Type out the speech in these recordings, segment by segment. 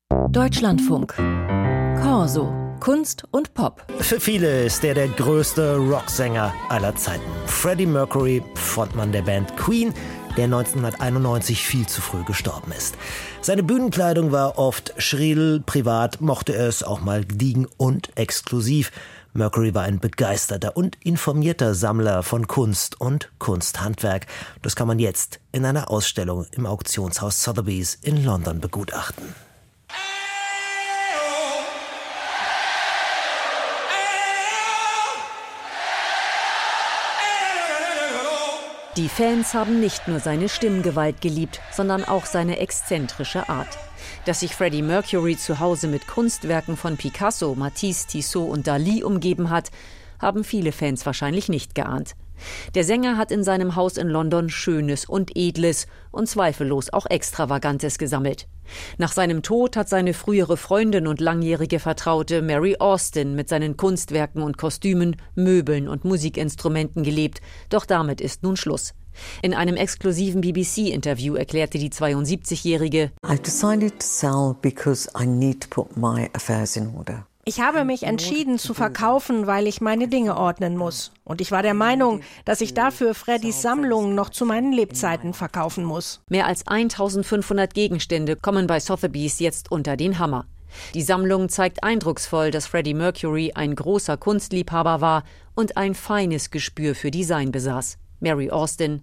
Deutschlandfunk. Corso. Kunst und Pop. Für viele ist er der größte Rocksänger aller Zeiten. Freddie Mercury, Frontmann der Band Queen, der 1991 viel zu früh gestorben ist. Seine Bühnenkleidung war oft schrill, privat mochte er es auch mal gediegen und exklusiv. Mercury war ein begeisterter und informierter Sammler von Kunst und Kunsthandwerk. Das kann man jetzt in einer Ausstellung im Auktionshaus Sotheby's in London begutachten. Die Fans haben nicht nur seine Stimmgewalt geliebt, sondern auch seine exzentrische Art. Dass sich Freddie Mercury zu Hause mit Kunstwerken von Picasso, Matisse, Tissot und Dalí umgeben hat, haben viele Fans wahrscheinlich nicht geahnt. Der Sänger hat in seinem Haus in London Schönes und Edles und zweifellos auch Extravagantes gesammelt. Nach seinem Tod hat seine frühere Freundin und langjährige Vertraute Mary Austin mit seinen Kunstwerken und Kostümen, Möbeln und Musikinstrumenten gelebt. Doch damit ist nun Schluss. In einem exklusiven BBC-Interview erklärte die 72-Jährige: I've decided to sell because I need to put my affairs in order. Ich habe mich entschieden zu verkaufen, weil ich meine Dinge ordnen muss. Und ich war der Meinung, dass ich dafür Freddies Sammlung noch zu meinen Lebzeiten verkaufen muss. Mehr als 1500 Gegenstände kommen bei Sotheby's jetzt unter den Hammer. Die Sammlung zeigt eindrucksvoll, dass Freddie Mercury ein großer Kunstliebhaber war und ein feines Gespür für Design besaß. Mary Austin: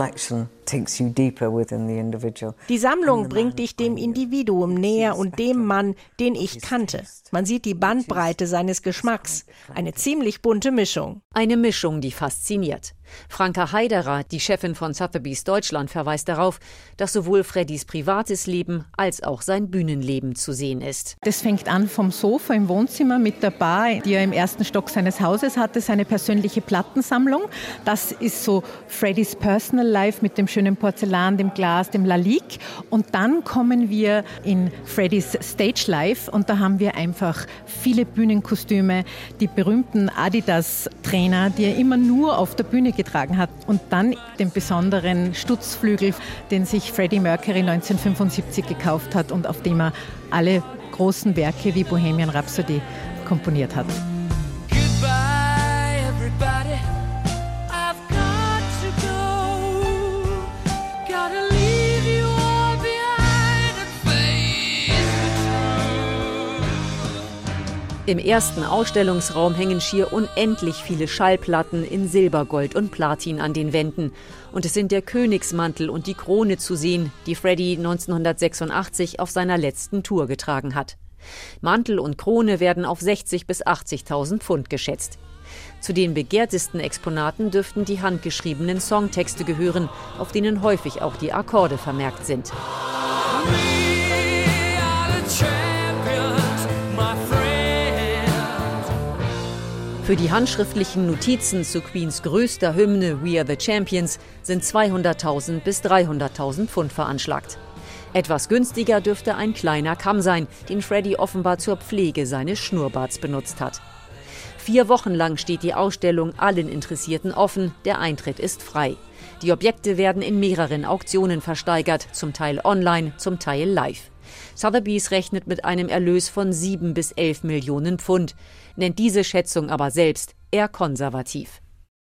Die Sammlung bringt dich dem Individuum näher und dem Mann, den ich kannte. Man sieht die Bandbreite seines Geschmacks. Eine ziemlich bunte Mischung. Eine Mischung, die fasziniert. Franka Heiderer, die Chefin von Sotheby's Deutschland, verweist darauf, dass sowohl Freddys privates Leben als auch sein Bühnenleben zu sehen ist. Das fängt an vom Sofa im Wohnzimmer mit der Bar, die er im ersten Stock seines Hauses hatte, seine persönliche Plattensammlung. Das ist so Freddys Personal Life mit dem schönen Porzellan, dem Glas, dem Lalique. Und dann kommen wir in Freddys Stage Life und da haben wir einfach viele Bühnenkostüme, die berühmten Adidas-Trainer, die er immer nur auf der Bühne getragen hat. Und dann den besonderen Stutzflügel, den sich Freddie Mercury 1975 gekauft hat und auf dem er alle großen Werke wie Bohemian Rhapsody komponiert hat. Im ersten Ausstellungsraum hängen schier unendlich viele Schallplatten in Silber, Gold und Platin an den Wänden. Und es sind der Königsmantel und die Krone zu sehen, die Freddie 1986 auf seiner letzten Tour getragen hat. Mantel und Krone werden auf 60.000 bis 80.000 Pfund geschätzt. Zu den begehrtesten Exponaten dürften die handgeschriebenen Songtexte gehören, auf denen häufig auch die Akkorde vermerkt sind. Für die handschriftlichen Notizen zu Queens größter Hymne We Are the Champions sind 200.000 bis 300.000 Pfund veranschlagt. Etwas günstiger dürfte ein kleiner Kamm sein, den Freddie offenbar zur Pflege seines Schnurrbarts benutzt hat. 4 Wochen lang steht die Ausstellung allen Interessierten offen, der Eintritt ist frei. Die Objekte werden in mehreren Auktionen versteigert, zum Teil online, zum Teil live. Sotheby's rechnet mit einem Erlös von 7 bis 11 Millionen Pfund, nennt diese Schätzung aber selbst eher konservativ.